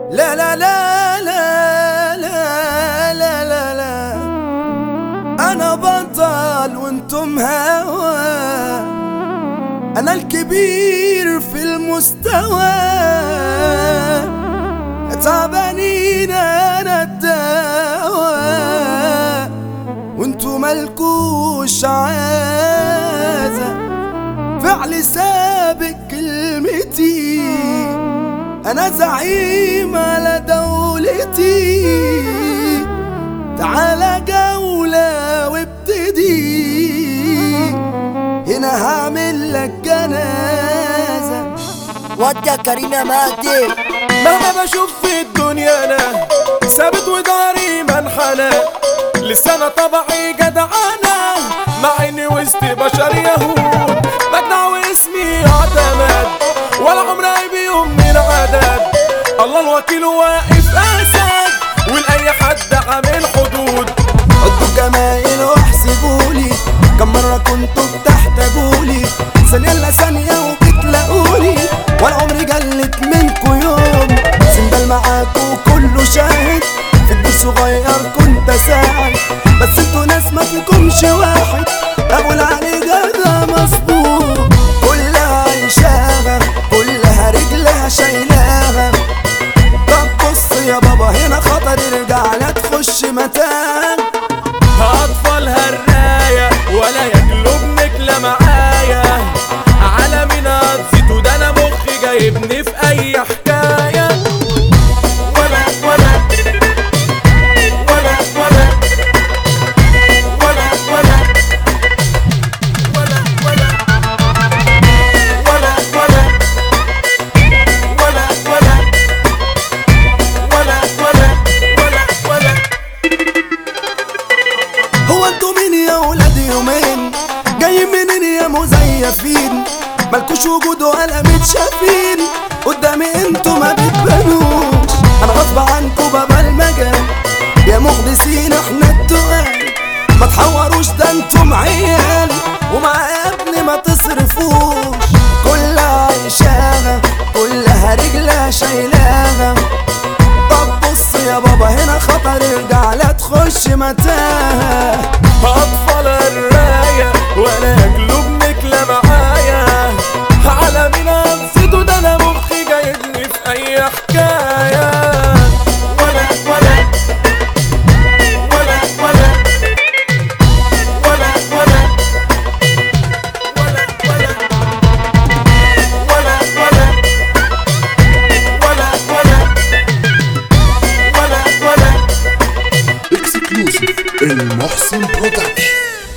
لا لا لا لا لا لا لا لا، أنا بطل وانتم هوا، أنا الكبير في المستوى، تعبانين أنا الدواء، وانتو ملكوش عازة، فعلي سابق كلمتي، أنا زعيم على دولتي، تعالى جولة وابتدي، هنا هعمل لك جنازة. ودي كريمة مهدي. مهما بشوف في الدنيا انا ثابت وداري منحنى، لسه انا طبعي جدعانة، مع اني وسط بشر يهود، بجدع واسمي يعتمد، ولا عمري بيوم من عدد، الله الوكيل واقف اسد، ولاي حد عامل حدود. حطوا جمايل واحسبولي، كم مرة كنتوا بتحتاجولي، ثانية الا ثانية وبتلاقوني، ولا عمري جلت منكوا يوم، سندال معاكوا كله شاهد، في الدور صغير كنت اساعد، بس انتوا ناس ما فيكمش واحد، اقول عليه جدع مظبوط، كلها عيشاها، كلها رجلها شايلاها. طب بص يا بابا هنا خطر، ارجع لا تخش متاهة، هأطفال هالراية ولا يجلبنك لا معايا، على مين هتزيدوا ده انا مخي جايبني في اي حكاية، ولا ولا ولا ولا ولا ولا ولا ولا ولا ولا ولا ولا ولا ولا. هو انتوا مين يا ولاد يومين، جايين منين يا مزيفين، مالكوش وجود ولا متشافين، قدامي انتوا ما بتبانوش، انا غصب عنكوا بابا المجال، يا مخلصين احنا التقال، ما تحوروش ده انتم عيال، ومع ابني ما تصرفوش، كلها عيشاها، كلها رجلها شايلاها. طب بص يا بابا هنا خطر، ارجع لا تخش متاهة، أطفال الراية ولا يجلبنك لا معايا، على مين هنسيته ده انا مخي جايبني في اي حكاية، ولا ولا ولا ولا ولا ولا ولا ولا ولا ولا ولا ولا ولا. اكسكلوسيف المحسن برودكشن.